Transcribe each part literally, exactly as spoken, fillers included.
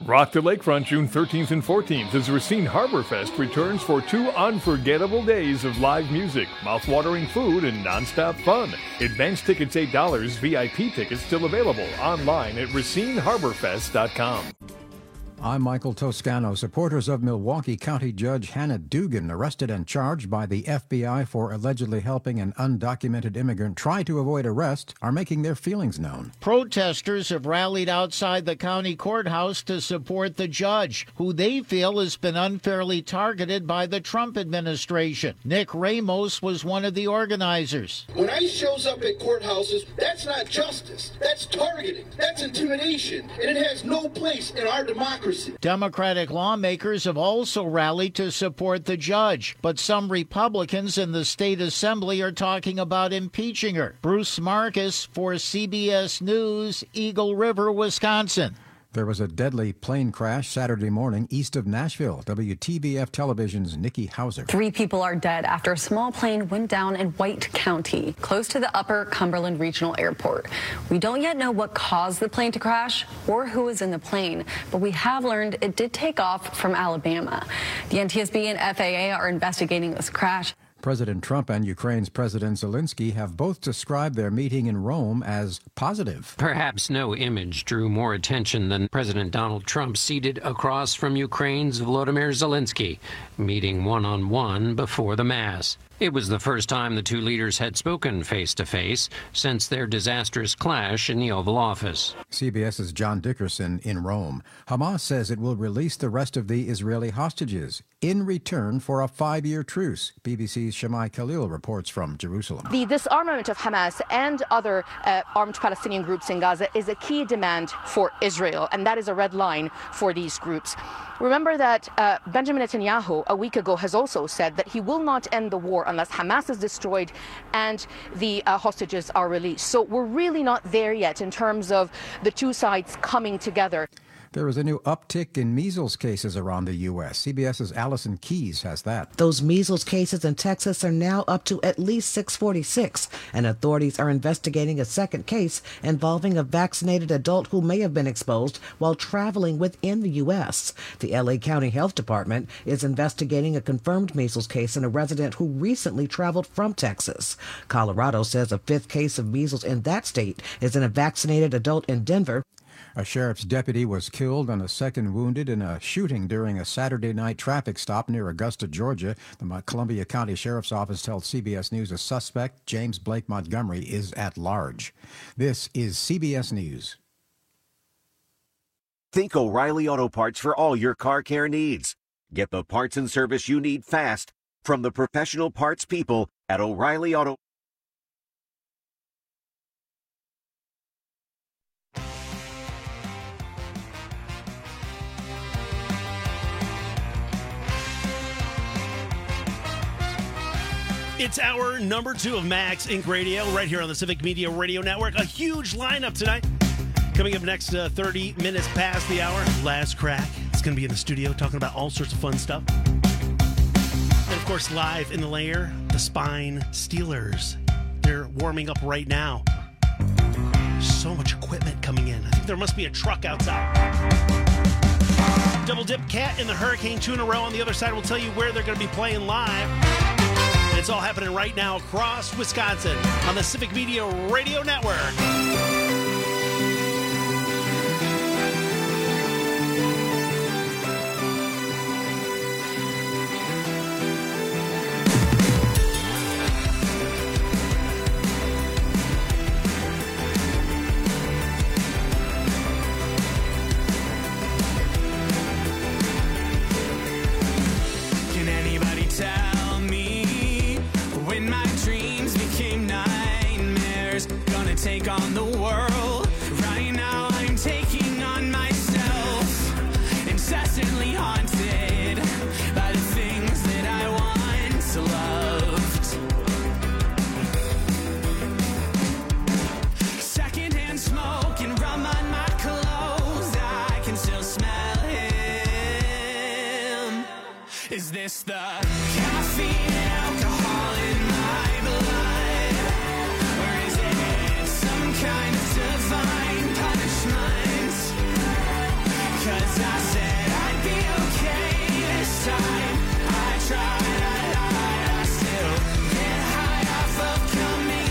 Rock the Lakefront June thirteenth and fourteenth as Racine Harbor Fest returns for two unforgettable days of live music, mouth-watering food, and nonstop fun. Advance tickets eight dollars, V I P tickets still available online at racine harbor fest dot com. I'm Michael Toscano. Supporters of Milwaukee County Judge Hannah Dugan, arrested and charged by the F B I for allegedly helping an undocumented immigrant try to avoid arrest, are making their feelings known. Protesters have rallied outside the county courthouse to support the judge, who they feel has been unfairly targeted by the Trump administration. Nick Ramos was one of the organizers. When ICE shows up at courthouses, that's not justice. That's targeting. That's intimidation. And it has no place in our democracy. Democratic lawmakers have also rallied to support the judge, but some Republicans in the state assembly are talking about impeaching her. Bruce Marcus for C B S News, Eagle River, Wisconsin. There was a deadly plane crash Saturday morning east of Nashville. W T B F Television's Nikki Hauser. Three people are dead after a small plane went down in White County, close to the Upper Cumberland Regional Airport. We don't yet know what caused the plane to crash or who was in the plane, but we have learned it did take off from Alabama. The N T S B and F A A are investigating this crash. President Trump and Ukraine's President Zelensky have both described their meeting in Rome as positive. Perhaps no image drew more attention than President Donald Trump seated across from Ukraine's Volodymyr Zelensky, meeting one-on-one before the Mass. It was the first time the two leaders had spoken face-to-face since their disastrous clash in the Oval Office. CBS's John Dickerson in Rome. Hamas says it will release the rest of the Israeli hostages in return for a five-year truce. B B C's Shamai Khalil reports from Jerusalem. The disarmament of Hamas and other uh, armed Palestinian groups in Gaza is a key demand for Israel, and that is a red line for these groups. Remember that uh, Benjamin Netanyahu a week ago has also said that he will not end the war unless Hamas is destroyed and the uh, hostages are released. So we're really not there yet in terms of the two sides coming together. There is a new uptick in measles cases around the U S CBS's Allison Keyes has that. Those measles cases in Texas are now up to at least six forty-six, and authorities are investigating a second case involving a vaccinated adult who may have been exposed while traveling within the U S The L A County Health Department is investigating a confirmed measles case in a resident who recently traveled from Texas. Colorado says a fifth case of measles in that state is in a vaccinated adult in Denver. A sheriff's deputy was killed and a second wounded in a shooting during a Saturday night traffic stop near Augusta, Georgia. The Columbia County Sheriff's Office tells C B S News a suspect, James Blake Montgomery, is at large. This is C B S News. Think O'Reilly Auto Parts for all your car care needs. Get the parts and service you need fast from the professional parts people at O'Reilly Auto. It's our number two of Max Inc Radio right here on the Civic Media Radio Network. A huge lineup tonight. Coming up next, uh, thirty minutes past the hour, Laz Crack. It's going to be in the studio talking about all sorts of fun stuff. And, of course, live in the lair, the Spine Steelers. They're warming up right now. So much equipment coming in. I think there must be a truck outside. Double Dip Cat and the Hurricane two in a row on the other side will tell you where they're going to be playing live. It's all happening right now across Wisconsin on the Civic Media Radio Network. Can anybody tell me when my dreams became nightmares? Gonna take on the world. Right now I'm taking on myself. Incessantly haunted by the things that I once loved. Secondhand smoke and rum on my clothes. I can still smell him. Is this the caffeine and alcohol in my blood? Or is it some kind of divine punishment? 'Cause 'Cause I said I'd be okay this time. I tried, I lied, I still get high off of coming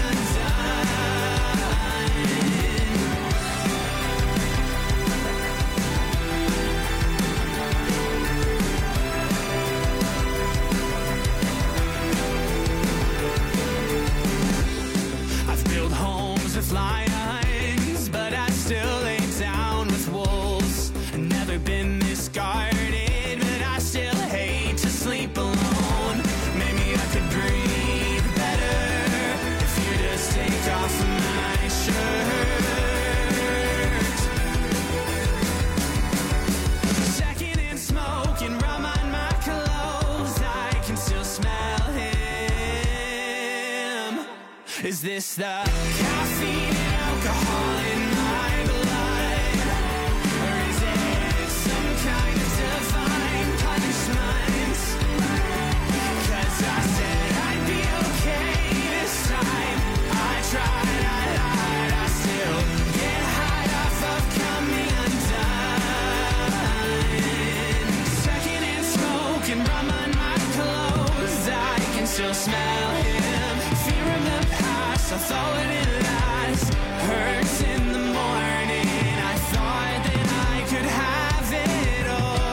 I've built homes with lions, but I still lay down with wolves. I've never been this guarded, but I still hate to sleep alone. Maybe I could breathe better if you just take off my shirt. Second in smoke and rum on my clothes, I can still smell him. Is this the caffeine and alcohol in my blood? Or is it some kind of divine punishment? 'Cause I said I'd be okay this time. I tried, I lied, I still get high off of coming undone. Second in smoke and rum on my clothes, I can still smell him. Fear of the past, I thought it last. Hurts in the morning, I thought that I could have it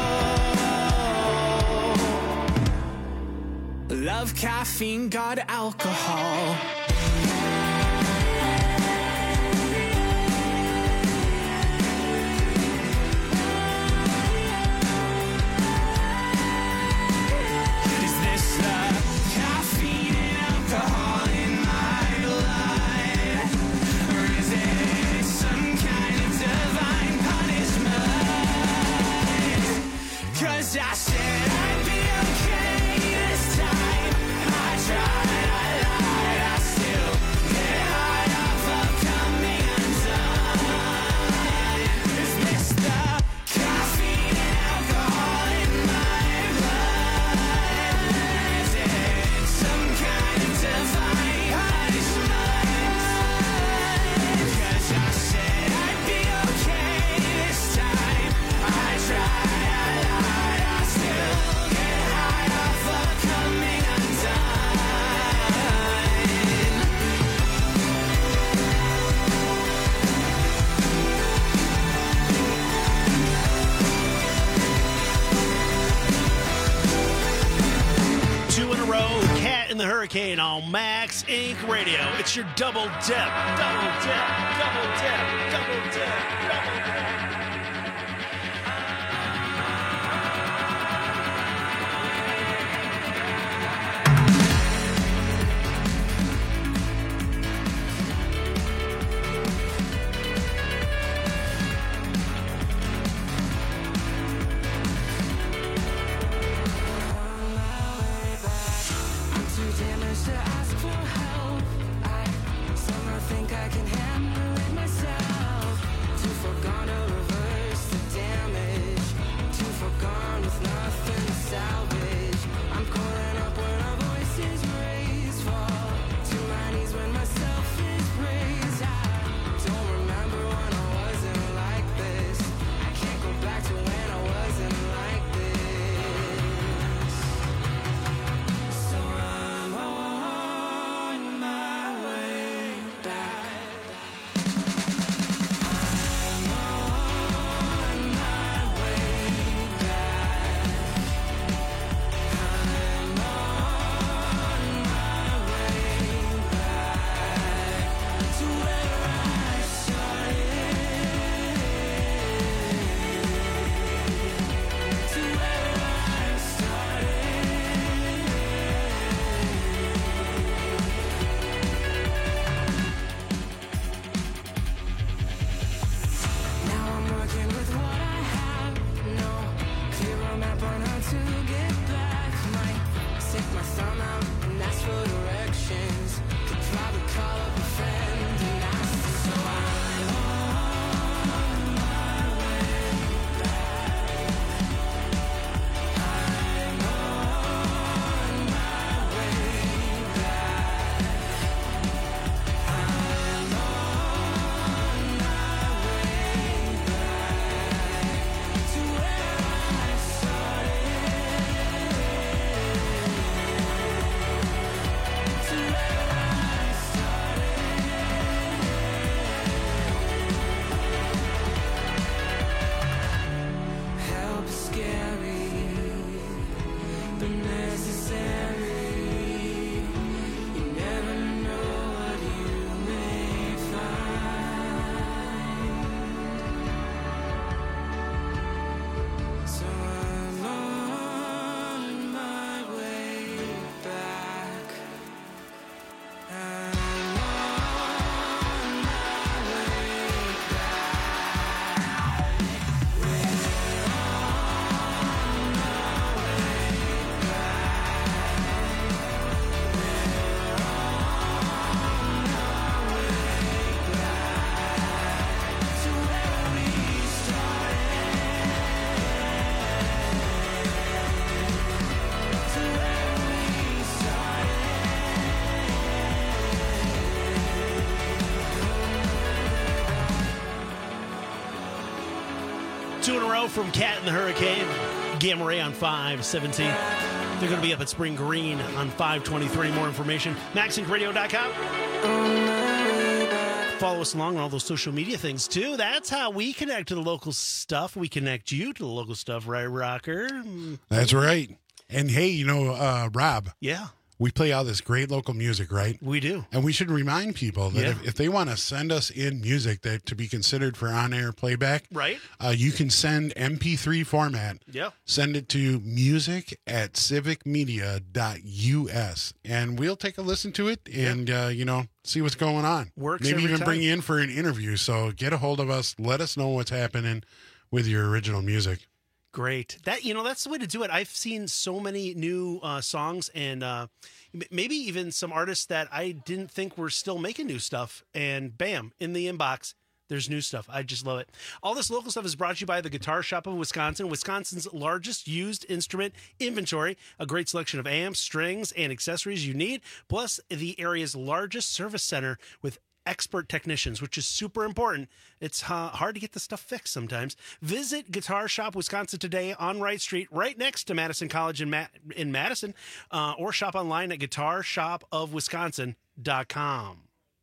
all. Love caffeine, got alcohol. Is this the caffeine and alcohol in my blood? Or is it some kind of divine punishment? 'Cause I said I'd be okay this time. I tried, I lied, I still get high off of coming undone. Is this the caffeine and alcohol in my blood? Is it some kind of divine punishment? 'Cause I said I'd be okay this time. I tried, I lied, I still get high off of coming undone. Two in a row, Cat and the Hurricane on Max Incorporated Radio. It's your double dip, double dip, double dip, double dip, double dip. I'm too damaged to ask for help. I somehow think I can handle it myself. Too far gone. in a row from Cat and the Hurricane. Gamma Ray on five seventeen. They're going to be up at Spring Green on five twenty-three. More information, max inc radio dot com. Follow us along on all those social media things, too. That's how we connect to the local stuff. We connect you to the local stuff, right, Rocker? That's right. And, hey, you know, uh, Rob. Yeah. We play all this great local music, right? We do. And we should remind people that Yeah. if, if they want to send us in music that to be considered for on-air playback, Right. uh, you can send M P three format. Yeah. Send it to music at civic media dot U S, and we'll take a listen to it and, uh, you know, see what's going on. Works Maybe every even bring time. you in for an interview. So get a hold of us. Let us know what's happening with your original music. Great. That you know, that's the way to do it. I've seen so many new uh, songs and uh, m- maybe even some artists that I didn't think were still making new stuff. And bam, in the inbox, there's new stuff. I just love it. All this local stuff is brought to you by the Guitar Shop of Wisconsin, Wisconsin's largest used instrument inventory. A great selection of amps, strings, and accessories you need, plus the area's largest service center with expert technicians, which is super important. It's uh, hard to get the stuff fixed sometimes. Visit Guitar Shop Wisconsin today on Wright Street, right next to Madison College in, Ma- in Madison, uh, or shop online at guitar shop of wisconsin dot com.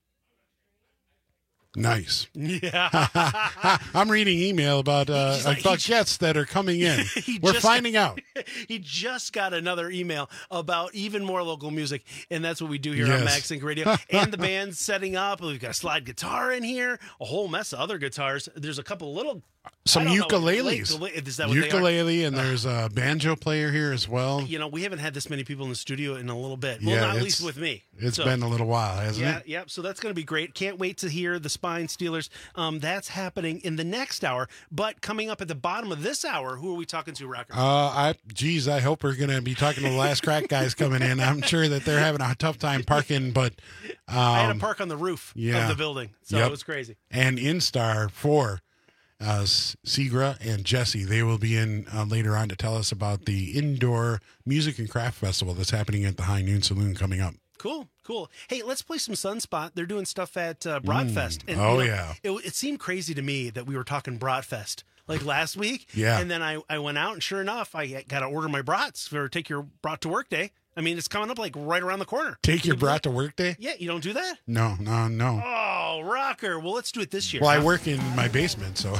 Nice. Yeah. I'm reading email about uh, He's like- about he- guests that are coming in. He We're just- finding out. He just got another email about even more local music, and that's what we do here on Yes. Max Inc Radio. And the band's setting up. We've got a slide guitar in here, a whole mess of other guitars. There's a couple little Some I don't know, ukuleles. ukule- Is that what they are? Ukulele, and there's a banjo player here as well. You know, we haven't had this many people in the studio in a little bit. Well, Yeah, not at it's- least with me. It's So- been a little while, hasn't Yeah, it? yeah. So that's going to be great. Can't wait to hear the Spine Steelers. Um, that's happening in the next hour. But coming up at the bottom of this hour, who are we talking to, Rocker? Uh, I, geez, I hope we're going to be talking to the Last Crack guys coming in. I'm sure that they're having a tough time parking, but um, I had to park on the roof yeah. of the building, so Yep. it was crazy. And Instar for uh, Segra and Jesse, they will be in uh, later on to tell us about the indoor music and craft festival that's happening at the High Noon Saloon coming up. Cool, cool. Hey, let's play some Sunspot. They're doing stuff at uh, Broadfest. Mm. Oh, you know, yeah. It, it seemed crazy to me that we were talking Broadfest like last week. Yeah. And then I, I went out, and sure enough, I got to order my brats for Take Your Brat to Work Day. I mean, it's coming up like right around the corner. Take your You- brat to work day? Yeah, you don't do that? No, no, no. Oh, Rocker. Well, let's do it this year. Well, I huh? work in my basement, so.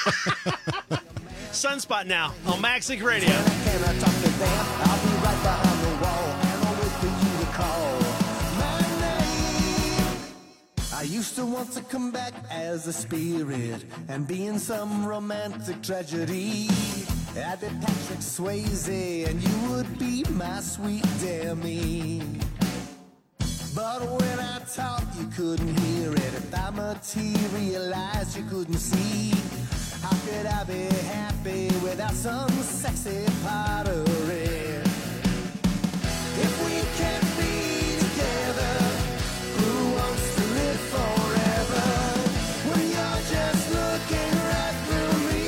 Sunspot now on Max Inc Radio. Can I talk to them? I'll be right behind the wall and I'll wait for you to call my name. I used to want to come back as a spirit and be in some romantic tragedy. I'd be Patrick Swayze and you would be my sweet Demi. But when I talk, you couldn't hear it. If I materialized, you couldn't see. How could I be happy without some sexy pottery? If we can't be together, who wants to live forever? When you're just looking right through me.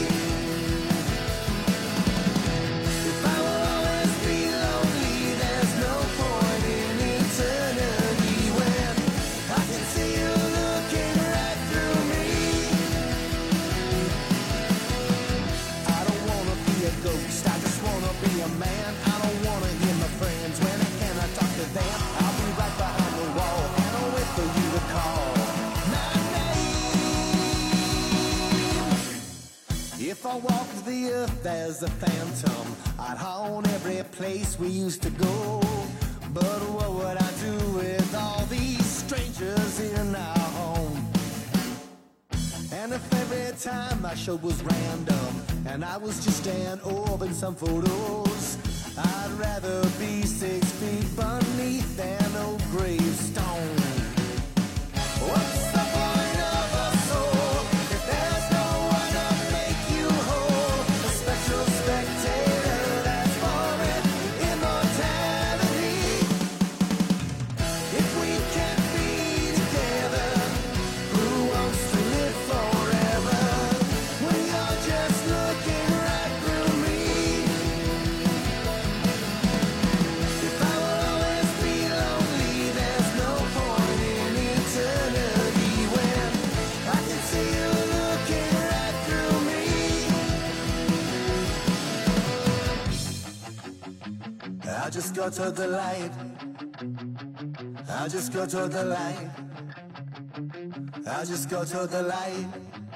If I will always be lonely, there's no point in eternity when I can see you looking right through me. I don't wanna be a ghost, I just wanna be a man. I don't wanna hear my friends when I cannot talk to them. I'll be right behind the wall and I'll wait for you to call my name. If I walked the earth as a phantom, I'd haunt every place we used to go. But what would I do with all these strangers in our home? And if every time I showed was random and I was just an orb in some photos, I'd rather be six feet beneath an old gravestone. What's the point of a soul if there's no one to make you whole? A special spectator that's foreign immortality. If we can't be together, who wants to live forever? When you're just looking right through me. If I will always be lonely, there's no point in eternity I just go to the light. I just go to the light. I just go to the light.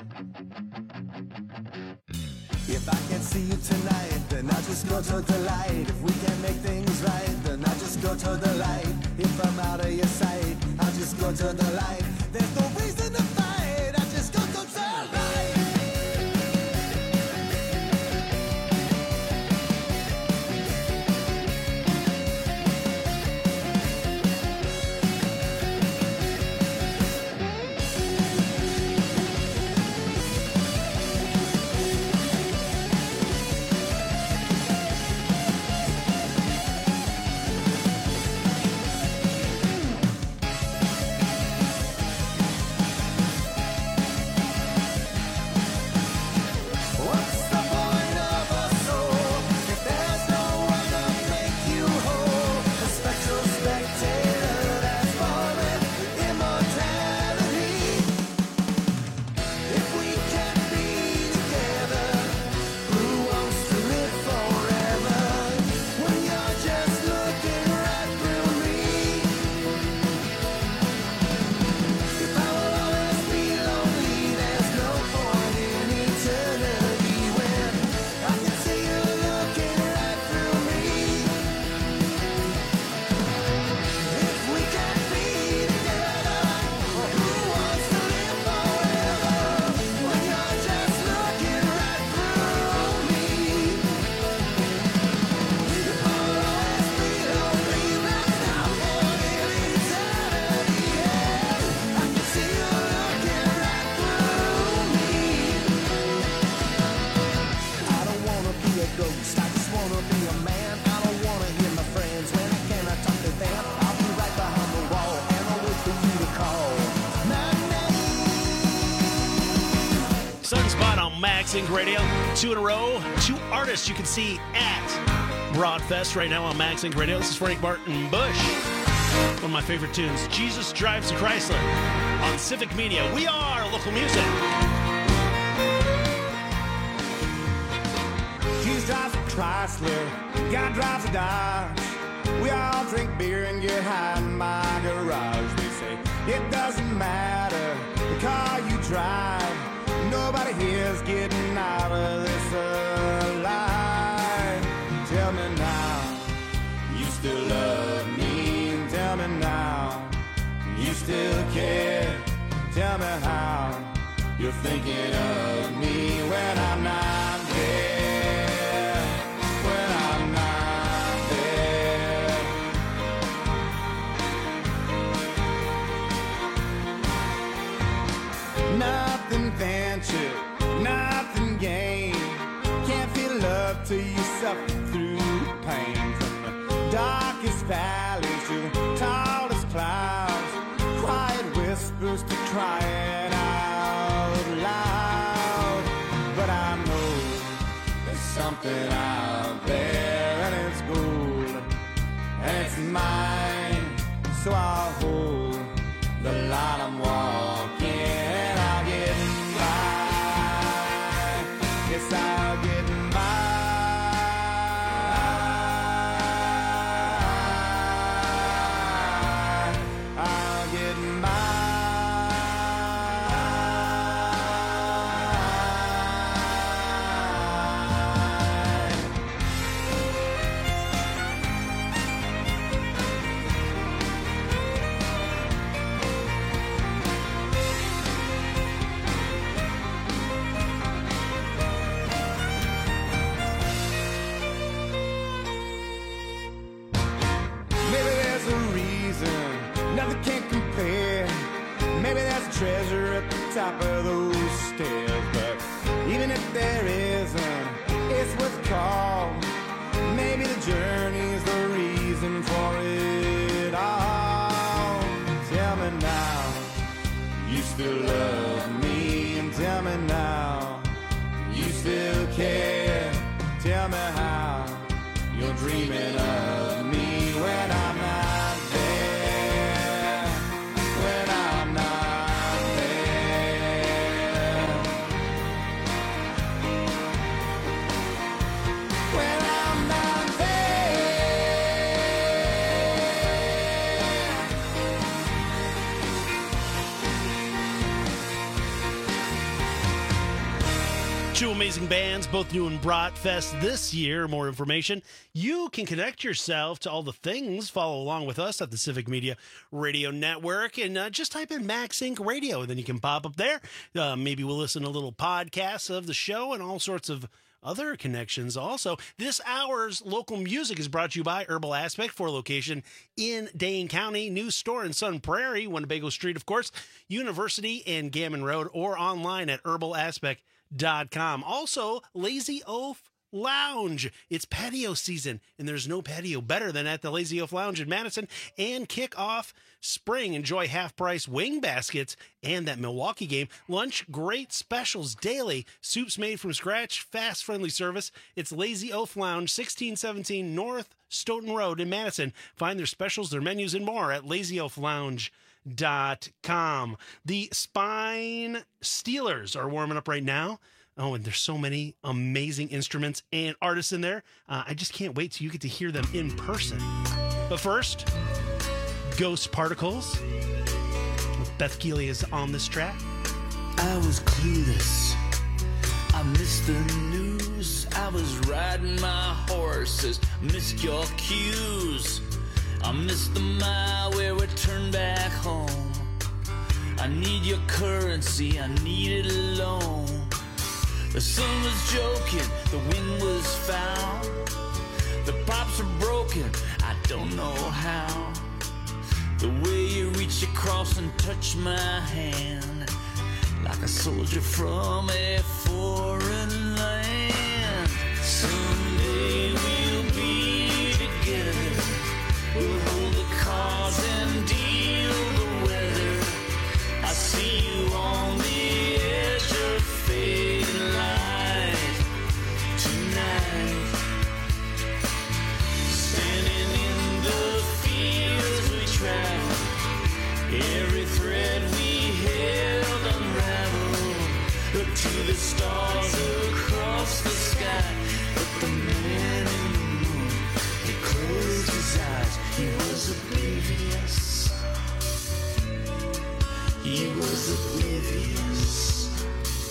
If I can't see you tonight, then I just go to the light. If we can't make things right, then I just go to the light. If I'm out of your sight, I just go to the light. There's no reason to fight, I just go to the light. Sync Radio, two in a row, two artists you can see at Broadfest right now on Max Inc Radio. This is Frank Martin Bush. One of my favorite tunes, Jesus Drives a Chrysler on Civic Media. We are local music. Jesus drives a Chrysler, God drives a Dodge. We all drink beer and get high in my garage. They say it doesn't matter the car you drive. Nobody here's getting out of this alive. Tell me now, you still love me. Tell me now, you still care. Tell me how you're thinking of me when I'm not there. When I'm not there. Nothing fancy, nothing gained. Can't feel love till you suffer through pain. From the darkest valleys to the tallest clouds, quiet whispers to crying out loud. But I know there's something out there and it's gold and it's mine. So I'll hold the line I'm walking. I'll get by. I'll get by. Treasure at the top of those stairs, but even if there isn't, it's worth a call. Maybe the journey's the reason for it all. Tell me now, you still love me, and tell me now, you still care. Tell me how you're dreaming of me when I'm not there. When I'm not. When I'm not there. Two amazing bands, both doing Bratfest this year. More information. You can connect yourself to all the things. Follow along with us at the Civic Media Radio Network and uh, just type in Max Inc Radio. Then you can pop up there. Uh, maybe we'll listen to little podcasts of the show and all sorts of other connections. Also, this hour's local music is brought to you by Herbal Aspect, for location in Dane County, new store in Sun Prairie, Winnebago Street, of course, University and Gammon Road, or online at herbal aspect dot com. Also, Lazy Oaf Lounge. It's patio season, and there's no patio better than at the Lazy Oaf Lounge in Madison. And kick off spring. Enjoy half-price wing baskets and that Milwaukee game. Lunch, great specials daily. Soups made from scratch, fast, friendly service. It's Lazy Oaf Lounge, sixteen seventeen North Stoughton Road in Madison. Find their specials, their menus, and more at lazy oaf lounge dot com. The Spine Steelers are warming up right now. Oh, and there's so many amazing instruments and artists in there. Uh, I just can't wait till you get to hear them in person. But first, Ghost Particles. Beth Keeley is on this track. I was clueless. I missed the news. I was riding my horses. Missed your cues. I missed the mile where we turned back home. I need your currency. I need it alone. The sun was joking, the wind was foul. The pipes are broken, I don't know how. The way you reach across and touch my hand, like a soldier from a foreign land. Someday we'll be together. We'll hold the cards and deal the weather. I see you on the edge of fate. Every thread we held unraveled. Look to the stars across the sky. But the man in the moon, he closed his eyes. He was oblivious. He was oblivious.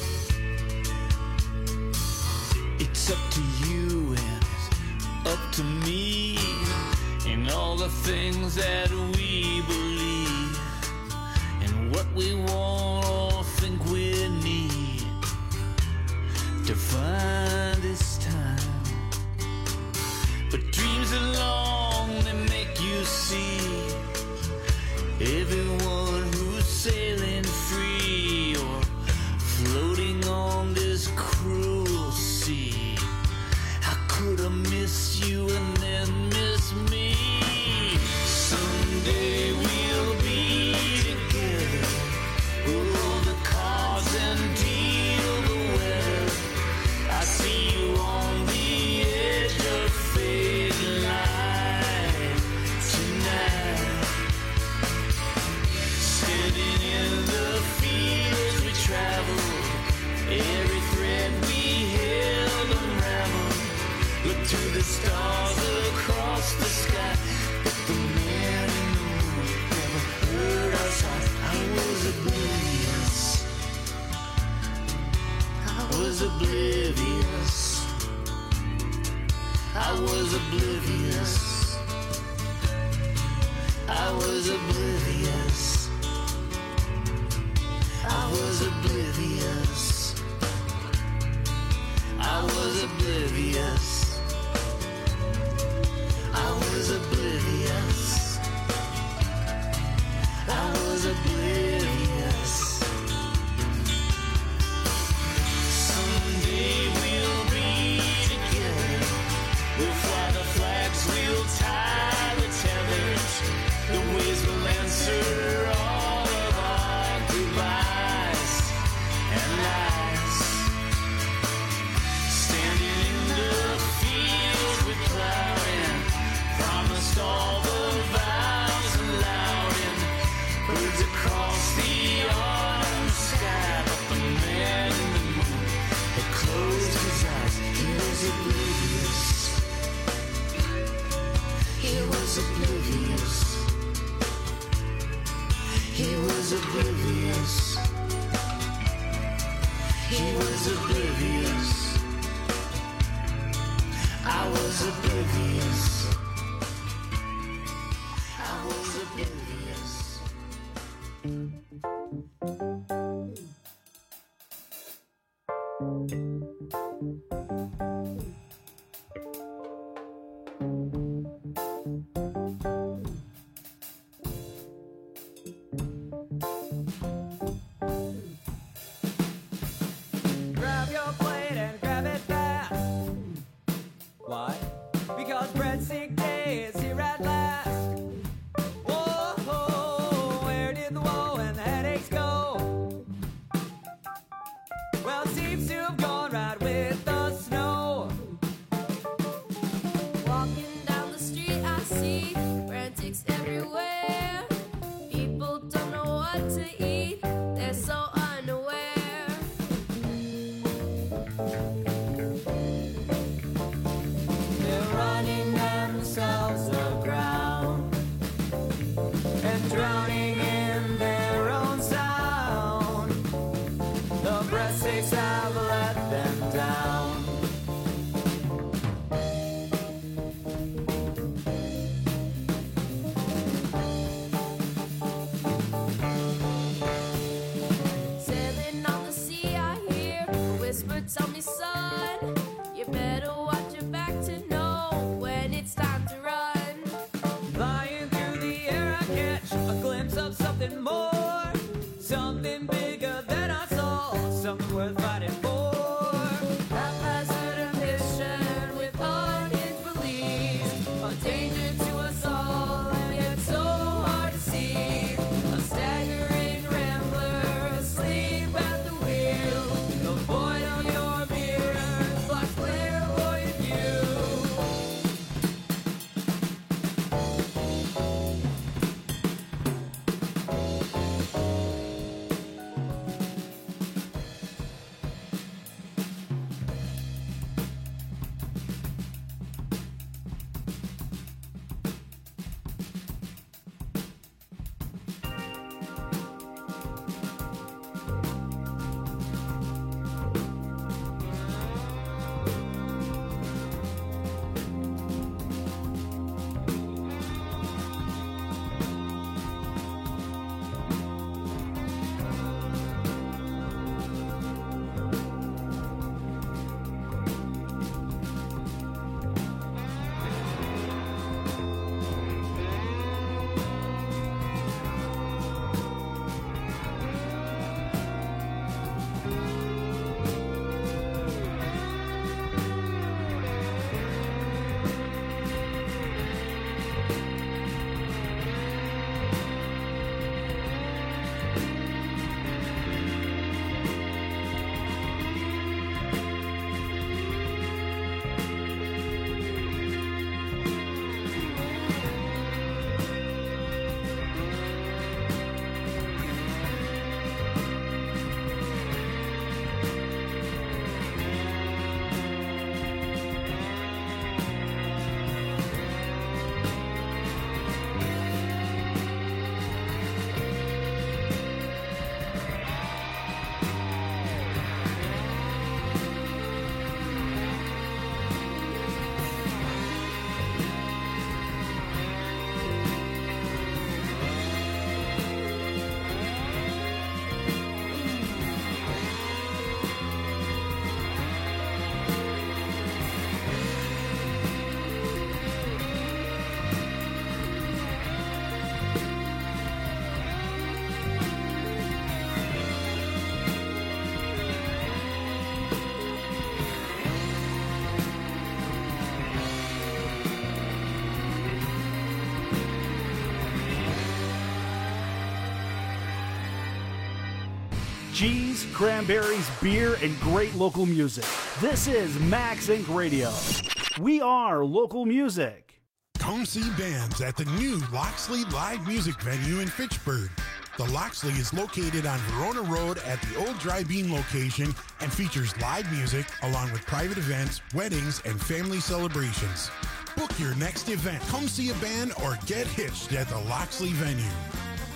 It's up to you and it's up to me, and all the things that we believe. What we want or think we need to find this time. But dreams are long, they make you see everyone who's sailing free or floating on this cruel sea. How could I miss you and then miss me? Someday we'll be together. We'll roll the cards and deal the weather. I see you on the edge of fate line tonight. Standing in the fields we traveled. Every thread we held unraveled. Look to the stars across the sky. But the man in the moon never heard our songs. I was oblivious. I was oblivious. I was oblivious. I was oblivious. I was oblivious. I was oblivious. I was oblivious. I was oblivious. Someday we'll be together. We'll fly the flags, we'll tie the tethers. The waves will answer was oblivious. I was oblivious. Grab your plate and grab it fast. Why? Because breadstick day is here at last. Whoa, where did the woe and the headaches go? Well, it seems to have gone right with the snow. Walking down the street, I see frantics everywhere. People don't know what to eat, they're so unaware. They're running themselves aground and drowning in their own sound. The breadsticks have let them down. Sailing on the sea, I hear a whisper, tell me, son, you better watch your back to know when it's time to run. Flying through the air, I catch a glimpse of something more, something bigger than I saw, something worth fighting for. Haphazard ambition with unhinged beliefs, a danger to us all, and yet so hard to see. A staggering rambler asleep at the wheel. The void of your mirror blocks clairvoyant view. Cheese, cranberries, beer, and great local music. This is Max Incorporated. Radio. We are local music. Come see bands at the new Loxley Live Music Venue in Fitchburg. The Loxley is located on Verona Road at the old Dry Bean location and features live music along with private events, weddings, and family celebrations. Book your next event. Come see a band or get hitched at the Loxley venue.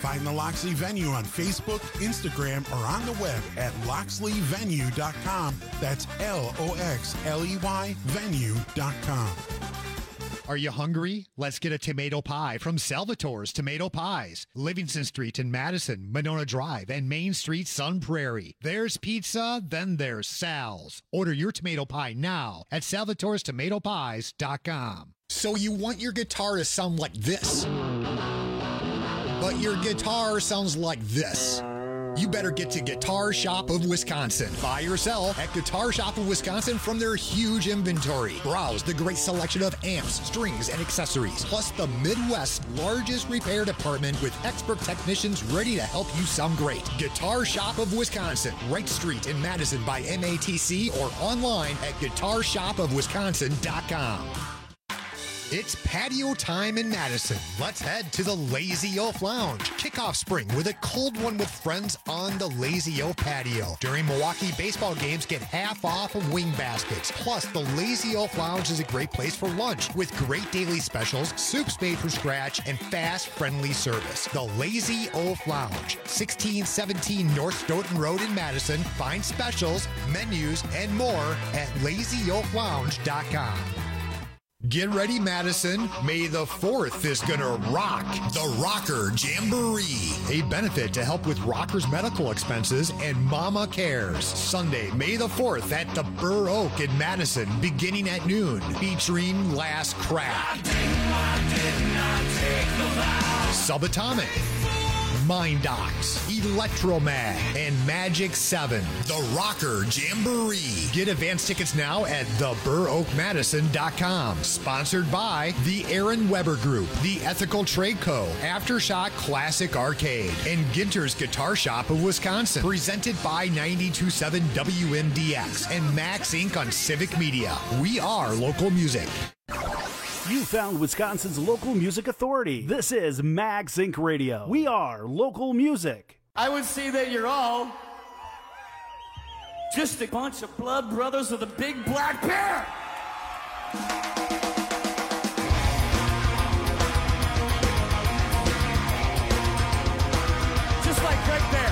Find the Loxley Venue on Facebook, Instagram, or on the web at loxley venue dot com. That's L O X L E Y venue dot com. Are you hungry? Let's get a tomato pie from Salvatore's Tomato Pies. Livingston Street in Madison, Monona Drive, and Main Street, Sun Prairie. There's pizza, then there's Sal's. Order your tomato pie now at salvatores tomato pies dot com. So you want your guitar to sound like this, but your guitar sounds like this. You better get to Guitar Shop of Wisconsin. Buy or sell at Guitar Shop of Wisconsin from their huge inventory. Browse the great selection of amps, strings, and accessories, plus the Midwest's largest repair department with expert technicians ready to help you sound great. Guitar Shop of Wisconsin, Wright Street in Madison by M A T C, or online at guitar shop of wisconsin dot com. It's patio time in Madison. Let's head to the Lazy Oaf Lounge. Kick off spring with a cold one with friends on the Lazy Oaf patio. During Milwaukee baseball games, get half off of wing baskets. Plus, the Lazy Oaf Lounge is a great place for lunch with great daily specials, soups made from scratch, and fast, friendly service. The Lazy Oaf Lounge, sixteen seventeen North Stoughton Road in Madison. Find specials, menus, and more at lazy oaf lounge dot com. Get ready, Madison. May the fourth is gonna rock the Rocker Jamboree, a benefit to help with rockers' medical expenses and Mama Cares. Sunday, May the fourth at the Burr Oak in Madison, beginning at noon, featuring Last Crack, Subatomic, Mind Docs, Electromag, and Magic seven. The Rocker Jamboree. Get advance tickets now at the burr oak madison dot com. Sponsored by the Aaron Weber Group, the Ethical Trade Co., Aftershock Classic Arcade, and Ginter's Guitar Shop of Wisconsin. Presented by ninety-two point seven W M D X and Max Incorporated on Civic Media. We are local music. You found Wisconsin's local music authority. This is Max Incorporated. Radio. We are local music. I would say that you're all just a bunch of blood brothers with a big black bear. Just like Greg Bear.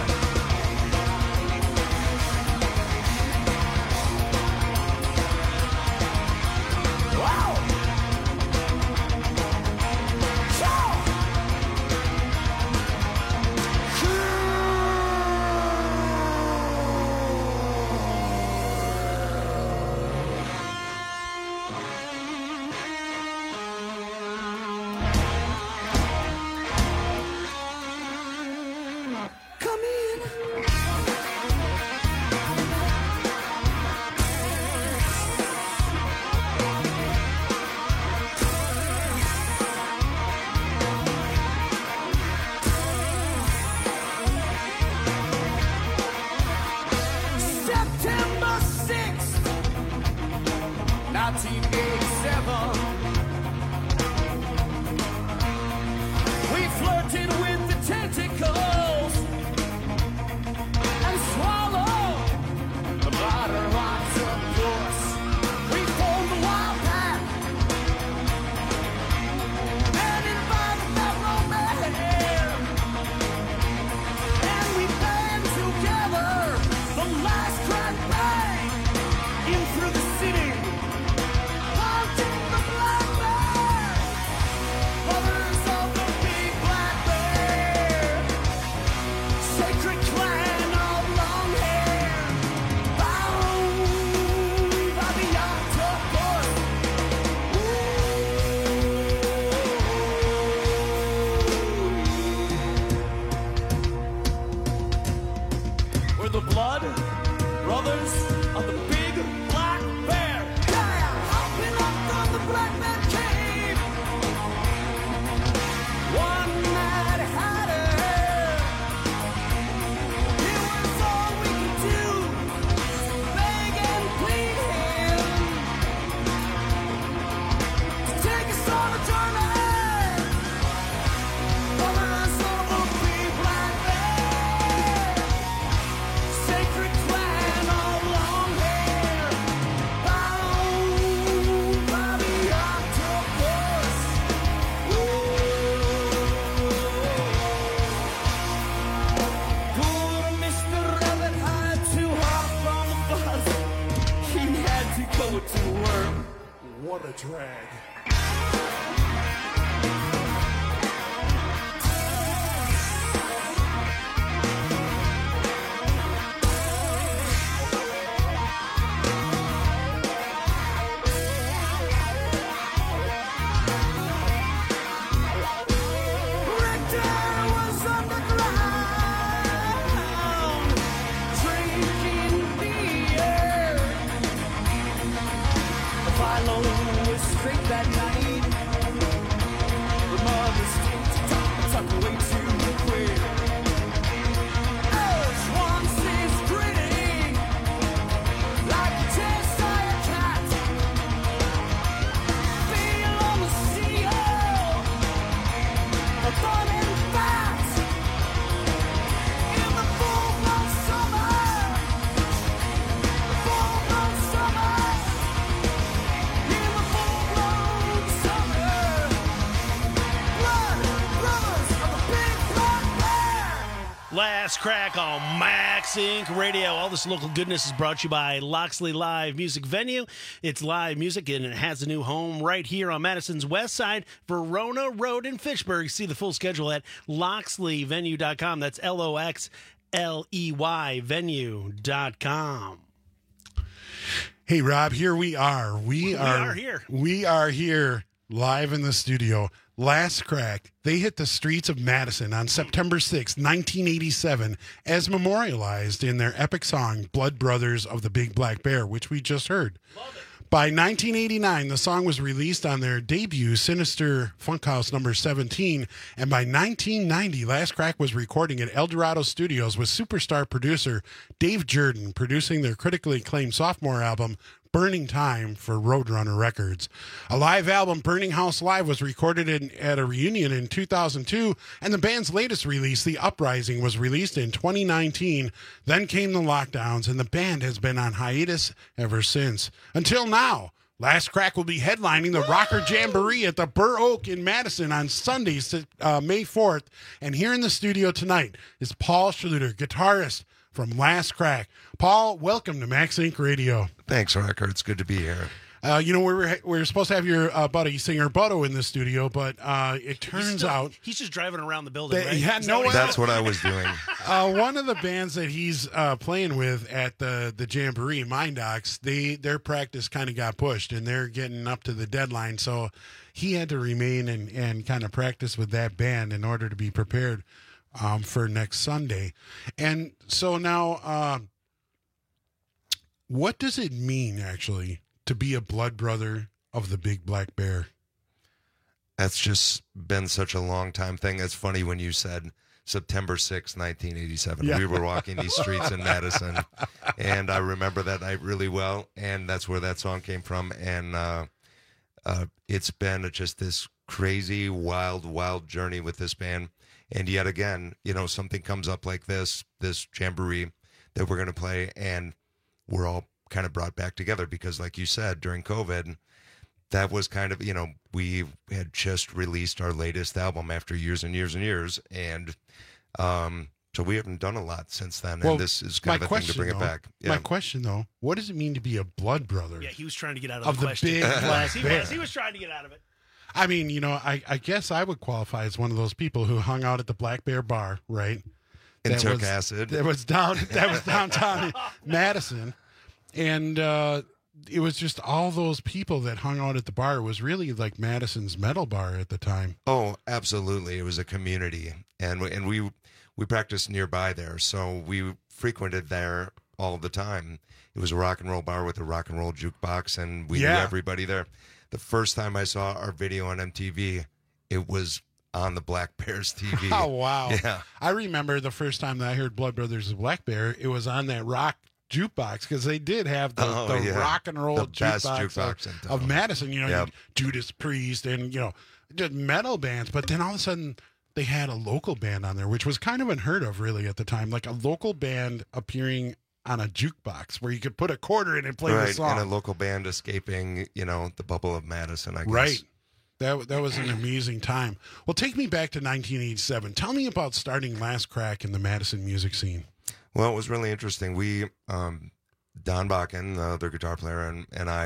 nineteen eighty-seven. We flirted with the tentacles and swallowed the modern octopus. We formed the wild pack and invited that romance, and we band together the last crack bang in through the city. Haunting the what a drag. That night, the mother's still tuck, tuck away to the queer. Oh, Schwanz is grinning like a Cheshire cat. Feel on the seal, a fun and fat. In the full-blown summer, the full-blown summer. Last Crack on Max Inc Radio. All this local goodness is brought to you by Loxley Live Music Venue. It's live music, and it has a new home right here on Madison's west side, Verona Road in Fitchburg. See the full schedule at loxley venue dot com. That's L O X L E Y venue dot com. Hey, Rob, here we are. We, We are, are here. We are here live in the studio. Last Crack, they hit the streets of Madison on September sixth, nineteen eighty-seven, as memorialized in their epic song, Blood Brothers of the Big Black Bear, which we just heard. By nineteen eighty-nine, the song was released on their debut, Sinister Funkhouse number seventeen, and by nineteen ninety, Last Crack was recording at El Dorado Studios with superstar producer Dave Jordan, producing their critically acclaimed sophomore album, Burning Time, for Roadrunner Records. A live album, Burning House Live, was recorded in, at a reunion in two thousand two, and the band's latest release, The Uprising, was released in twenty nineteen. Then came the lockdowns, and the band has been on hiatus ever since. Until now, Last Crack will be headlining the Rocker Jamboree at the Burr Oak in Madison on Sunday, uh, May fourth. And here in the studio tonight is Paul Schluter, guitarist from Last Crack. Paul, welcome to Max Inc Radio. Thanks, Rocker. It's good to be here. Uh, you know, we were we were supposed to have your uh, buddy singer Butto in the studio, but uh, it turns He's still- out he's just driving around the building, that- right? yeah, Is no that one- That's what I was doing. uh, one of the bands that he's uh, playing with at the the Jamboree, Mind Docs, they their practice kind of got pushed, and they're getting up to the deadline, so he had to remain and and kind of practice with that band in order to be prepared um, for next Sunday. And so now, uh, what does it mean actually to be a blood brother of the Big Black Bear? That's just been such a long time thing. It's funny when you said September sixth, nineteen eighty-seven. Yeah. We were walking these streets in Madison, and I remember that night really well, and that's where that song came from. And uh, uh, it's been just this crazy, wild, wild journey with this band. And yet again, you know, something comes up like this, this Jamboree that we're going to play, and we're all kind of brought back together because, like you said, during COVID, that was kind of, you know, we had just released our latest album after years and years and years. And um, so we haven't done a lot since then. Well, and this is kind my of a thing to bring question, it though- back. My question, though, what does it mean to be a blood brother? Yeah, he was trying to get out of, Of the the question. Big Yes, Black he Bear. was. He was trying to get out of it. I mean, you know, I, I guess I would qualify as one of those people who hung out at the Black Bear Bar, right? And That took was- acid. That was down. That was downtown in Madison, and uh, it was just all those people that hung out at the bar. It was really like Madison's metal bar at the time. Oh, absolutely. It was a community. And we, and we we practiced nearby there. So we frequented there all the time. It was a rock and roll bar with a rock and roll jukebox, and we Yeah. knew everybody there. The first time I saw our video on M T V, it was on the Black Bears T V. Oh wow! Yeah. I remember the first time that I heard Blood Brothers of Black Bear. It was on that rock jukebox because they did have the, Oh, the yeah. rock and roll The best jukebox, jukebox in of, town. of Madison. You know, Yep. you- Judas Priest and you know just metal bands. But then all of a sudden they had a local band on there, which was kind of unheard of really at the time. Like a local band appearing on a jukebox where you could put a quarter in and play the Right. song. And a local band escaping, you know, the bubble of Madison, I guess. Right. That that was an amazing time. Well, take me back to nineteen eighty-seven. Tell me about starting Last Crack in the Madison music scene. Well, it was really interesting. We, um, Don Bakken, uh, their guitar player, and, and I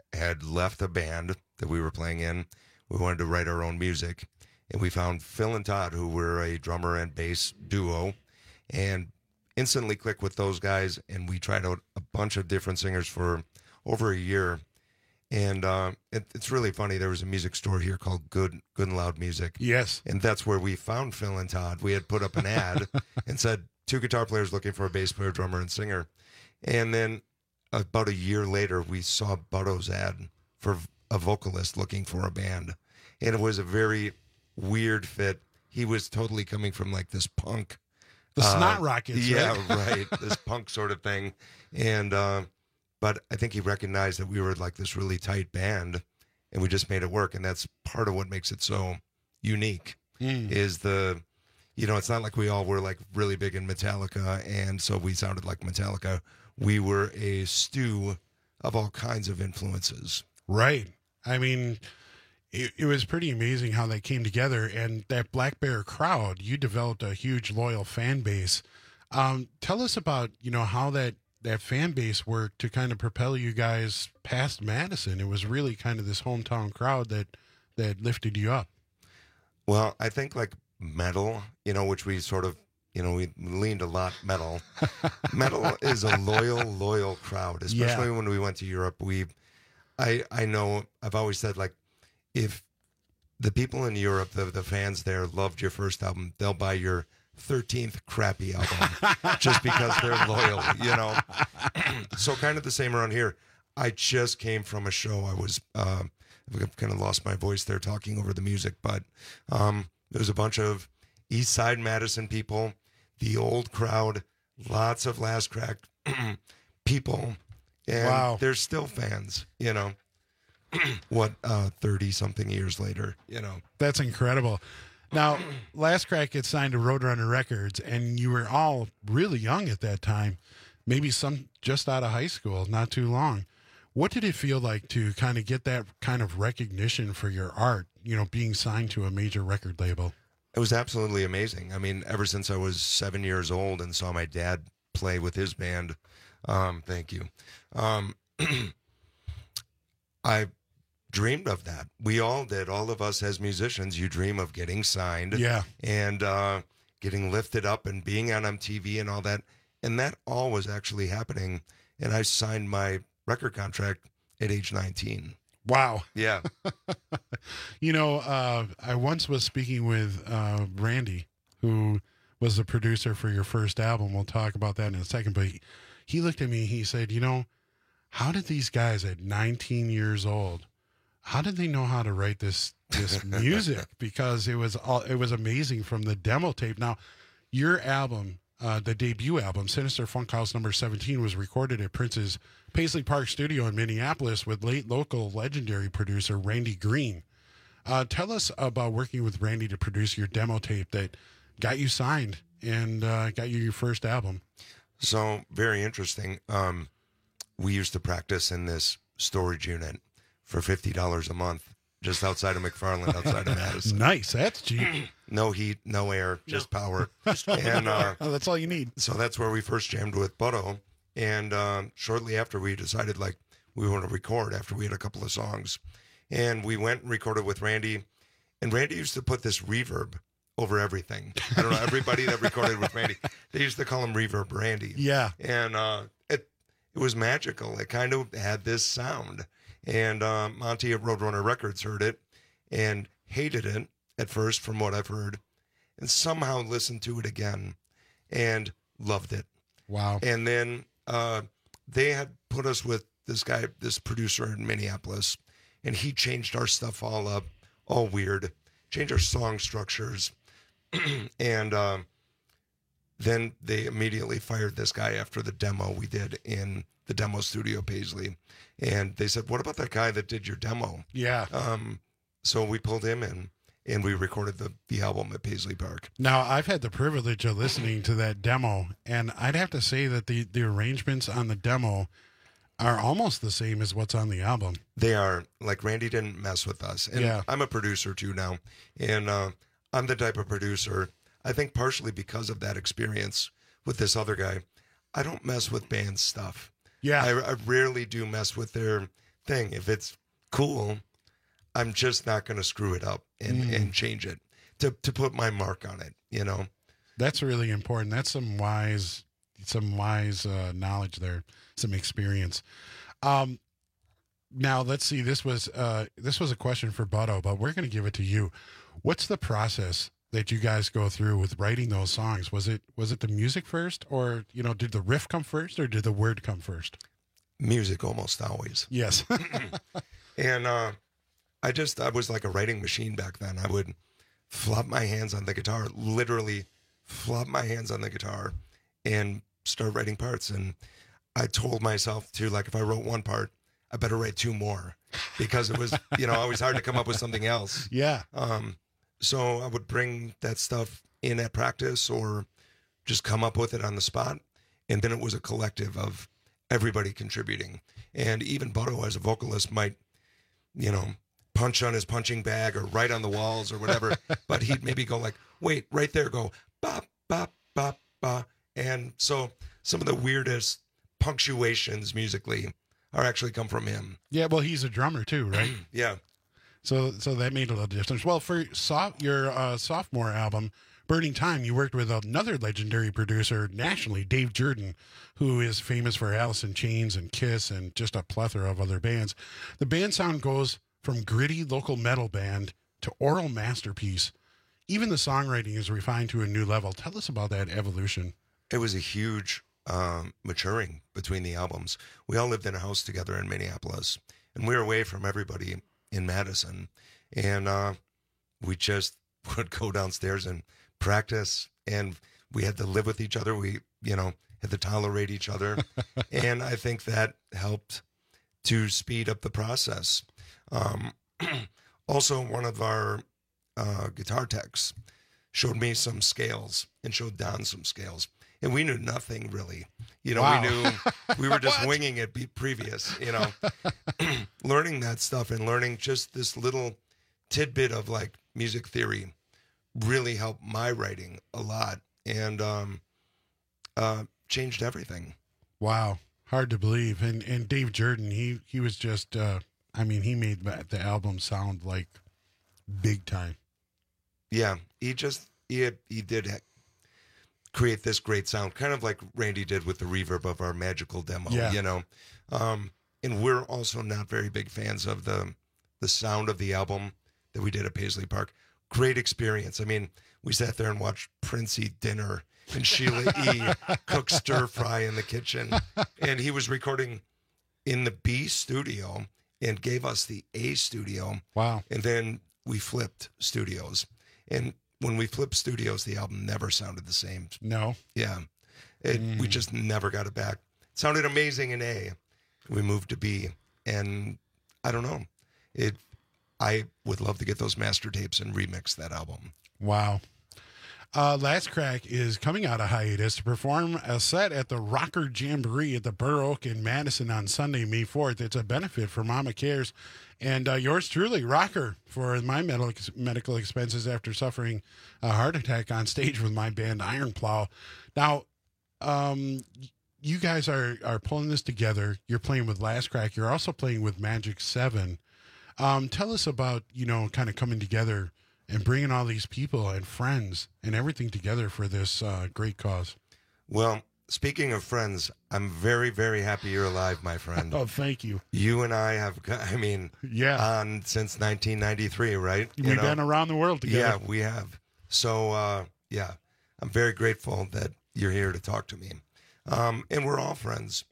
had left a band that we were playing in. We wanted to write our own music. And we found Phil and Todd, who were a drummer and bass duo, and instantly clicked with those guys. And we tried out a bunch of different singers for over a year. And uh, it, it's really funny. There was a music store here called Good Good and Loud Music. Yes. And that's where we found Phil and Todd. We had put up an ad and said, two guitar players looking for a bass player, drummer, and singer. And then about a year later, we saw Butto's ad for a vocalist looking for a band. And it was a very weird fit. He was totally coming from like this punk. The uh, Snot Rockets, Yeah, right? right. This punk sort of thing. And, uh, but I think he recognized that we were like this really tight band and we just made it work. And that's part of what makes it so unique Mm. is the, you know, it's not like we all were like really big in Metallica. And so we sounded like Metallica. We were a stew of all kinds of influences. Right. I mean, it, it was pretty amazing how they came together. And that Black Bear crowd, you developed a huge loyal fan base. Um, tell us about, you know, how that, that fan base worked to kind of propel you guys past Madison. It was really kind of this hometown crowd that, that lifted you up. Well, I think like metal, you know, which we sort of, you know, we leaned a lot metal. Metal is a loyal, loyal crowd, especially Yeah. when we went to Europe. We, I, I know I've always said like, if the people in Europe, the the fans there loved your first album, they'll buy your thirteenth crappy album just because they're loyal, you know? So kind of the same around here. I just came from a show. I was, uh, I've kind of lost my voice there talking over the music, but um, there was a bunch of East Side Madison people, the old crowd, lots of Last Crack people, and Wow. they're still fans, you know, what, uh, thirty-something years later, you know. That's incredible. Now, Last Crack gets signed to Roadrunner Records, and you were all really young at that time, maybe some just out of high school, not too long. What did it feel like to kind of get that kind of recognition for your art, you know, being signed to a major record label? It was absolutely amazing. I mean, ever since I was seven years old and saw my dad play with his band, um, thank you, um, I dreamed of that. We all did. All of us as musicians, you dream of getting signed, Yeah. and uh, getting lifted up and being on M T V and all that. And that all was actually happening. And I signed my record contract at age nineteen. Wow. Yeah. You know, uh, I once was speaking with uh, Randy, who was the producer for your first album. We'll talk about that in a second. But he, he looked at me, he said, you know, how did these guys at nineteen years old, how did they know how to write this this music? Because it was all, it was amazing from the demo tape. Now, your album, uh, the debut album, Sinister Funkhouse number seventeen, was recorded at Prince's Paisley Park studio in Minneapolis with late local legendary producer Randy Green. Uh, tell us about working with Randy to produce your demo tape that got you signed and uh, got you your first album. So very interesting. Um, we used to practice in this storage unit for fifty dollars a month, just outside of McFarland, outside of Madison. Nice. That's cheap. No heat, no air, just power. and uh, Oh, that's all you need. So that's where we first jammed with Butto. And um, shortly after, we decided like we want to record after we had a couple of songs. And we went and recorded with Randy. And Randy used to put this reverb over everything. I don't know, everybody that recorded with Randy, they used to call him Reverb Randy. Yeah. And uh, it it was magical. It kind of had this sound. And uh, Monty at Roadrunner Records heard it and hated it at first, from what I've heard, and somehow listened to it again and loved it. Wow. And then uh, they had put us with this guy, this producer in Minneapolis, and he changed our stuff all up, all weird, changed our song structures. and uh, then they immediately fired this guy after the demo we did in the demo studio, Paisley. And they said, what about that guy that did your demo? Yeah. Um, so we pulled him in, and we recorded the, the album at Paisley Park. Now, I've had the privilege of listening to that demo, and I'd have to say that the, the arrangements on the demo are almost the same as what's on the album. They are. Like, Randy didn't mess with us. And Yeah. I'm a producer, too, now. And uh, I'm the type of producer, I think partially because of that experience with this other guy, I don't mess with band stuff. Yeah. I, I rarely do mess with their thing. If it's cool, I'm just not going to screw it up and, Mm. and change it to, to put my mark on it, you know? That's really important. That's some wise, some wise uh, knowledge there, some experience. Um, now let's see. This was uh, this was a question for Butto, but we're going to give it to you. What's the process that you guys go through with writing those songs? Was it was it the music first, or you know, did the riff come first, or did the word come first? Music almost always. Yes. And uh, I just, I was like a writing machine back then. I would flop my hands on the guitar, literally flop my hands on the guitar and start writing parts. And I told myself to, like, if I wrote one part, I better write two more, because it was, you know, always hard to come up with something else. Yeah. Um, so I would bring that stuff in at practice or just come up with it on the spot. And then it was a collective of everybody contributing. And even Butto as a vocalist might, you know, punch on his punching bag or write on the walls or whatever, but he'd maybe go like, wait, right there, go, bop, bop, bop, bop. And so some of the weirdest punctuations musically are actually come from him. Yeah, well, he's a drummer too, right? Yeah. So so that made a little difference. Well, for so, your uh, sophomore album, Burning Time, you worked with another legendary producer nationally, Dave Jordan, who is famous for Alice in Chains and Kiss and just a plethora of other bands. The band sound goes from gritty local metal band to oral masterpiece. Even the songwriting is refined to a new level. Tell us about that evolution. It was a huge um, maturing between the albums. We all lived in a house together in Minneapolis, and we were away from everybody in Madison. And uh, we just would go downstairs and practice, and we had to live with each other. We, you know, had to tolerate each other. And I think that helped to speed up the process. Um, also, one of our uh, guitar techs showed me some scales and showed Don some scales. And we knew nothing really. You know, Wow. we knew we were just winging it be previous, you know, learning that stuff and learning just this little tidbit of like music theory really helped my writing a lot and um, uh, changed everything. Wow. Hard to believe. And and Dave Jordan, he, he was just, uh, I mean, he made the album sound like big time. Yeah, he just, he, had, he did ha- create this great sound, kind of like Randy did with the reverb of our Magical demo, Yeah. you know. Um, and we're also not very big fans of the the sound of the album that we did at Paisley Park. Great experience. I mean, we sat there and watched Prince eat dinner and Sheila E. cook stir fry in the kitchen. And he was recording in the B studio and gave us the A studio. Wow. And then we flipped studios. And when we flipped studios, the album never sounded the same. No. Yeah. It, We Mm. just never got it back. It sounded amazing in A. We moved to B. And I don't know. It. I would love to get those master tapes and remix that album. Wow. Uh, Last Crack is coming out of hiatus to perform a set at the Rocker Jamboree at the Burr Oak in Madison on Sunday, May fourth. It's a benefit for Mama Cares. And uh, yours truly, Rocker, for my medical, medical expenses after suffering a heart attack on stage with my band Iron Plow. Now, um, you guys are, are pulling this together. You're playing with Last Crack. You're also playing with Magic Seven. Um, tell us about, you know, kind of coming together and bringing all these people and friends and everything together for this uh, great cause. Well, speaking of friends, I'm very, very happy you're alive, my friend. Oh, thank you. You and I have, got- I mean, Yeah. on since nineteen ninety-three, right? You We've know? been around the world together. Yeah, we have. So, uh, yeah, I'm very grateful that you're here to talk to me. Um, and we're all friends.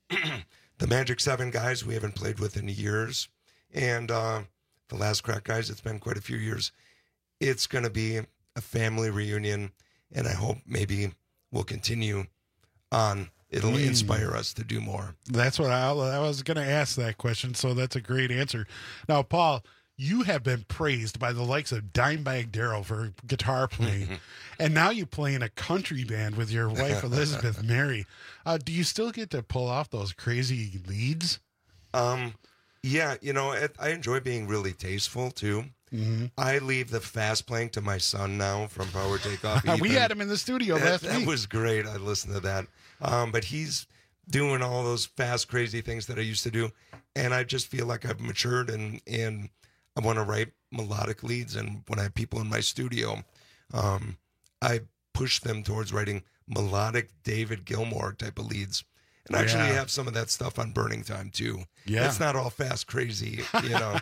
The Magic Seven guys we haven't played with in years. And uh, the Last Crack guys, it's been quite a few years. It's going to be a family reunion, and I hope maybe we'll continue on. It'll Mm. inspire us to do more. That's what I, I was going to ask that question, so that's a great answer. Now, Paul, you have been praised by the likes of Dimebag Darrell for guitar playing, and now you play in a country band with your wife, Elizabeth Mary. Uh, do you still get to pull off those crazy leads? Um, yeah, you know, it, I enjoy being really tasteful, too. Mm-hmm. I leave the fast playing to my son now from Power Takeoff. we Ethan. had him in the studio that, last that week. was great. I listened to that. Um, but he's doing all those fast, crazy things that I used to do. And I just feel like I've matured and, and I want to write melodic leads. And when I have people in my studio, um, I push them towards writing melodic David Gilmour type of leads. And I actually Yeah. have some of that stuff on Burning Time too. Yeah. It's not all fast, crazy, you know.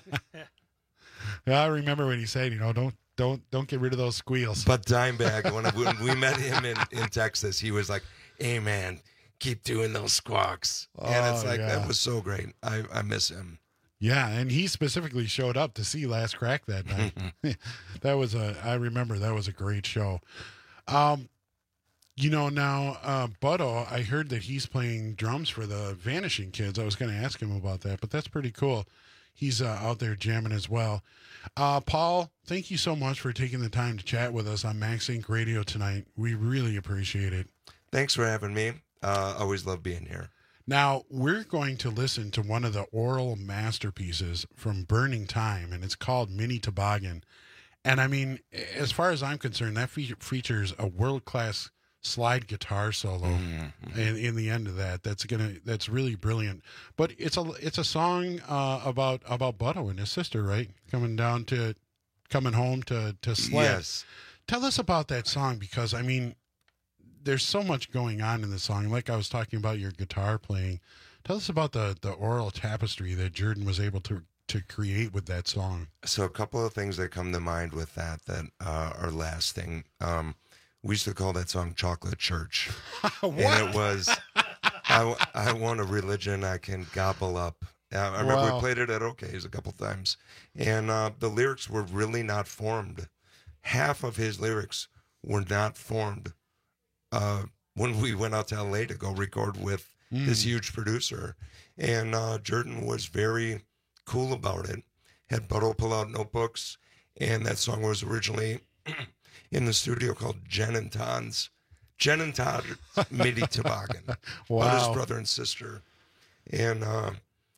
Yeah, I remember when he said, you know, don't don't don't get rid of those squeals. But Dimebag, when, when we met him in, in Texas, he was like, hey, man, keep doing those squawks. and it's Oh, like, yeah. that was so great. I, I miss him. Yeah, and he specifically showed up to see Last Crack that night. That was a, I remember that was a great show. Um, you know, now, uh, Butto, I heard that he's playing drums for the Vanishing Kids. I was going to ask him about that, but that's pretty cool. He's uh, out there jamming as well. Uh, Paul, thank you so much for taking the time to chat with us on Max Inc Radio tonight. We really appreciate it. Thanks for having me. Uh, always love being here. Now, we're going to listen to one of the oral masterpieces from Burning Time, and it's called Mini Toboggan. And I mean, as far as I'm concerned, that fe- features a world-class slide guitar solo Mm-hmm. in, in the end of that. That's gonna that's really brilliant. But it's a it's a song uh, about about Butto and his sister, right? Coming down to coming home to to sled. Yes. Tell us about that song, because I mean, there's so much going on in the song. Like I was talking about your guitar playing. Tell us about the the oral tapestry that Jordan was able to to create with that song. So a couple of things that come to mind with that that uh, are lasting. Um, we used to call that song Chocolate Church. And it was, I, I want a religion I can gobble up. Uh, I remember Wow. we played it at O'Kay's a couple times. And uh, the lyrics were really not formed. Half of his lyrics were not formed uh, when we went out to L A to go record with Mm. this huge producer. And uh, Jordan was very cool about it. Had Butto pull out notebooks. And that song was originally in the studio called Jen and Todd's. Jen and Todd Midi Toboggan. Wow. Butto's brother and sister. And uh,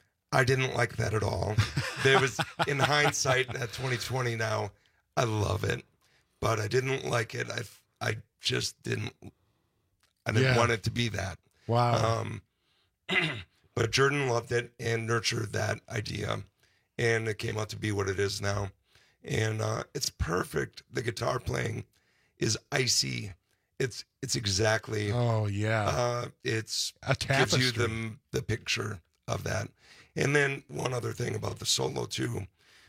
I didn't like that at all. There was, in hindsight, at twenty twenty now, I love it. But I didn't like it. I, I just didn't, I didn't Yeah. want it to be that. Wow. Um, but Jordan loved it and nurtured that idea, and it came out to be what it is now. And uh, it's perfect. The guitar playing is icy. It's it's exactly. Oh yeah. Uh, it's A gives you tapestry. the the picture of that. And then one other thing about the solo too.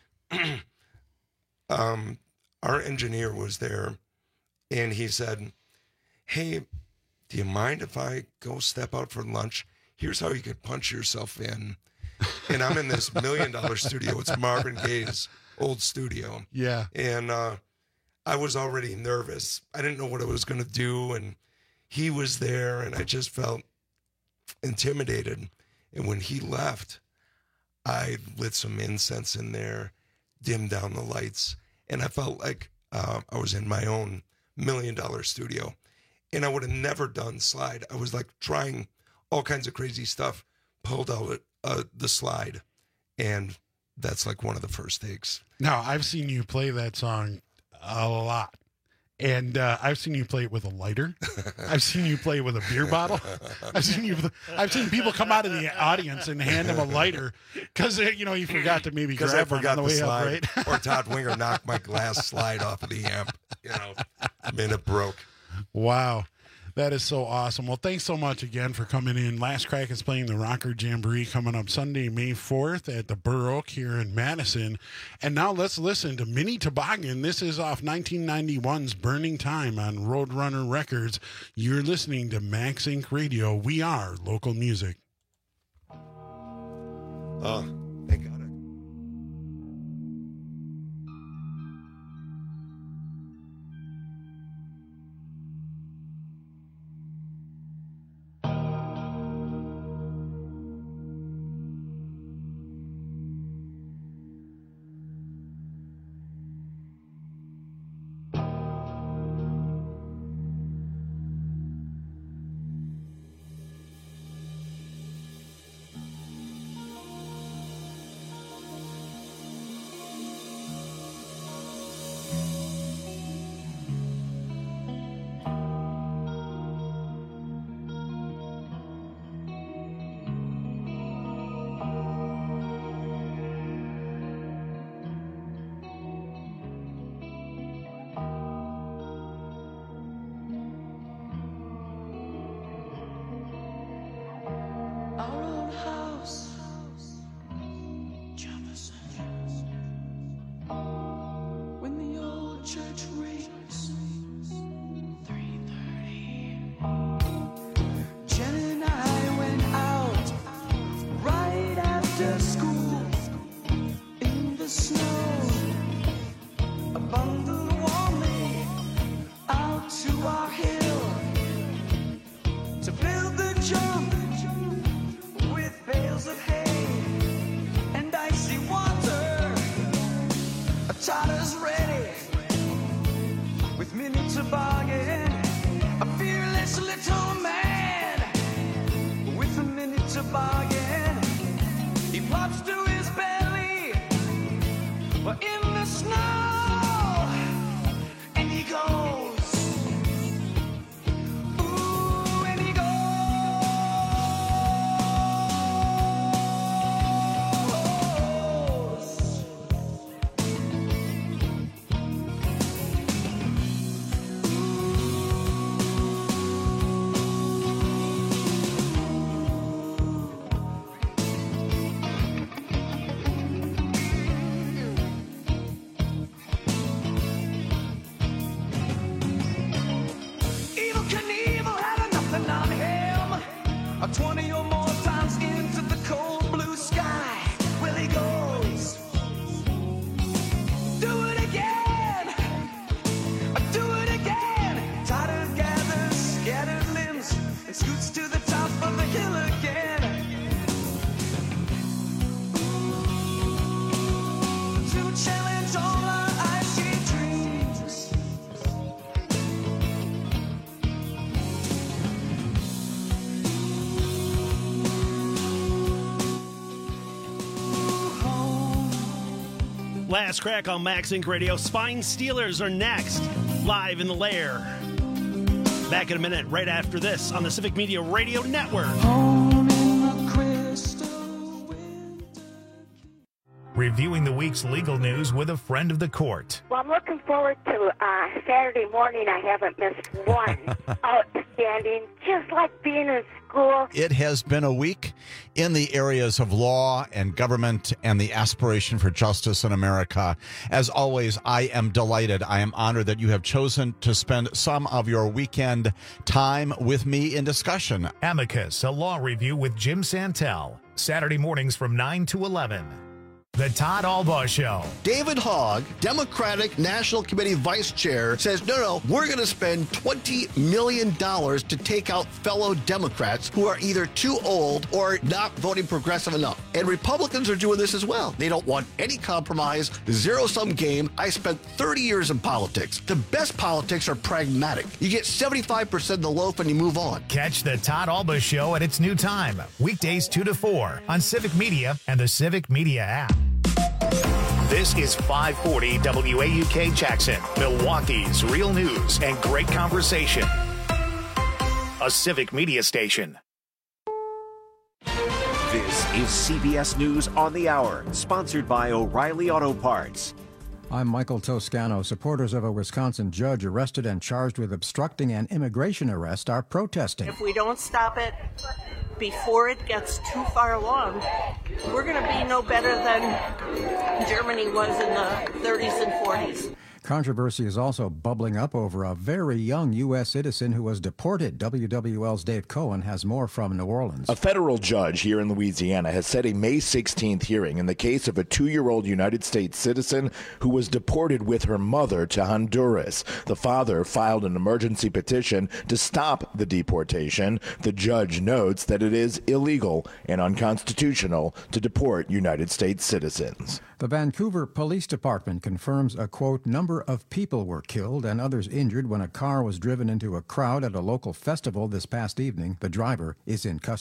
um, our engineer was there, and he said, "Hey, do you mind if I go step out for lunch? Here's how you could punch yourself in." And I'm in this million dollar studio. It's Marvin Gaye's old studio. Yeah. And uh, I was already nervous. I didn't know what I was going to do. And he was there, and I just felt intimidated. And when he left, I lit some incense in there, dimmed down the lights, and I felt like uh, I was in my own million dollar studio. And I would have never done slide. I was like trying all kinds of crazy stuff, pulled out uh, the slide, and that's like one of the first takes. Now, I've seen you play that song a lot. And uh, I've seen you play it with a lighter. I've seen you play it with a beer bottle. I've seen you. I've seen people come out of the audience and hand him a lighter because you know you forgot to maybe Because I grab one forgot on the the way slide, up, right? or Todd Winger knocked my glass slide off of the amp. You know, I mean, it broke. Wow. That is so awesome. Well, thanks so much again for coming in. Last Crack is playing the Rocker Jamboree coming up Sunday, May fourth at the Burr Oak here in Madison. And now let's listen to Mini Toboggan. This is off nineteen ninety-one's Burning Time on Roadrunner Records. You're listening to Max Inc Radio. We are local music. Oh, thank God. charter's ready with many toboggan, a fearless little man with a mini toboggan. He plops to his belly in the snow, and he goes, ooh, and he goes. Twenty or more times into the cold blue sky. Well, he goes, do it again, do it again. Tighter gathers scattered limbs and scoots to the top of the hill again. To challenge all our icy dreams. Last crack on Max Inc Radio. Spine Stealers are next, live in the lair. Back in a minute, right after this on the Civic Media Radio Network. Reviewing the week's legal news with a friend of the court. Well, I'm looking forward to uh, Saturday morning. I haven't missed one. Outstanding, just like being in school. It has been a week in the areas of law and government and the aspiration for justice in America. As always, I am delighted. I am honored that you have chosen to spend some of your weekend time with me in discussion. Amicus, a law review with Jim Santel. Saturday mornings from nine to eleven. The Todd Albaugh Show. David Hogg, Democratic National Committee Vice Chair, says, no, no, we're going to spend twenty million dollars to take out fellow Democrats who are either too old or not voting progressive enough. And Republicans are doing this as well. They don't want any compromise, zero-sum game. I spent thirty years in politics. The best politics are pragmatic. You get seventy-five percent of the loaf and you move on. Catch the Todd Albaugh Show at its new time, weekdays two to four on Civic Media and the Civic Media app. This is five forty W A U K Jackson, Milwaukee's real news and great conversation. A Civic Media station. This is C B S News on the Hour, sponsored by O'Reilly Auto Parts. I'm Michael Toscano. Supporters of a Wisconsin judge arrested and charged with obstructing an immigration arrest are protesting. If we don't stop it before it gets too far along, we're going to be no better than Germany was in the thirties and forties. Controversy is also bubbling up over a very young U S citizen who was deported. W W L's Dave Cohen has more from New Orleans. A federal judge here in Louisiana has set a May sixteenth hearing in the case of a two-year-old United States citizen who was deported with her mother to Honduras. The father filed an emergency petition to stop the deportation. The judge notes that it is illegal and unconstitutional to deport United States citizens. The Vancouver Police Department confirms a, quote, number of people were killed and others injured when a car was driven into a crowd at a local festival this past evening. The driver is in custody.